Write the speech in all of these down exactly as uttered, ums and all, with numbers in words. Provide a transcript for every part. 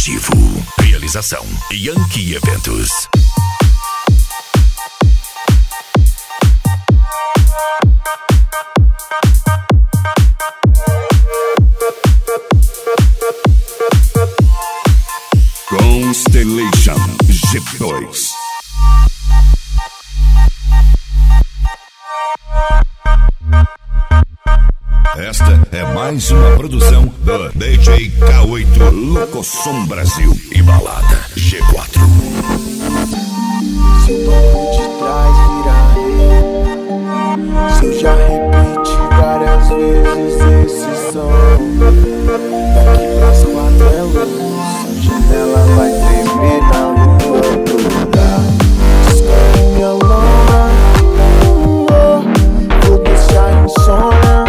exclusivo. Realização Yankee Eventos. Constellation G dois. Esta é mais uma produção do D J K oito Locosom Brasil e Balada G quatro. Se o banco de trás virar, se eu já repeti várias vezes esse som, daqui pras quatro é luz, a janela vai tremer na lua toda. Escolhe minha lona, vou deixar insônia.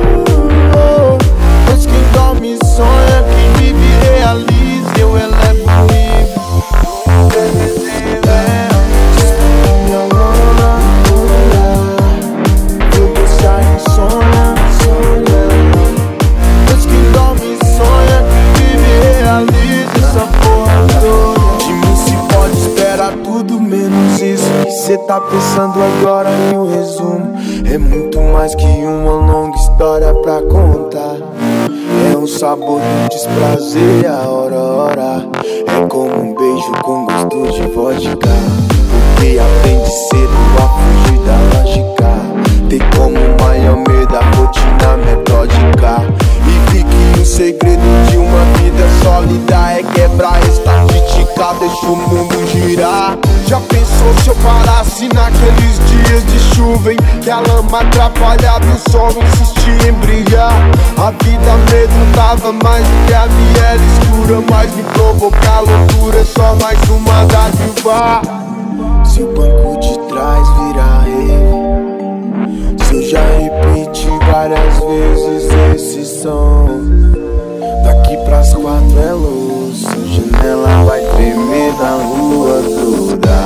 Pois quem dorme sonha, quem vive realiza, eu elevo o nível. Cê tá pensando agora em um resumo. É muito mais que uma longa história pra contar. É um sabor do desprazer e a hora, hora. É como um beijo com gosto de vodka. Porque aprende cedo a fugir da lógica. Tem como maior medo a rotina metódica. E vi que o segredo de uma vida sólida é quebrar estatística, deixa o mundo girar. Já pensou se eu parasse naqueles dias de chuva em que a lama atrapalhava e o sol insistia em brilhar? A vida amedrontava mais do que a miel escura, mas me provocar loucura é só mais uma dádiva. Se o banco de trás virar rei, se eu já repeti várias vezes esse som, daqui pras quatro é luz, a janela vai tremer na lua toda.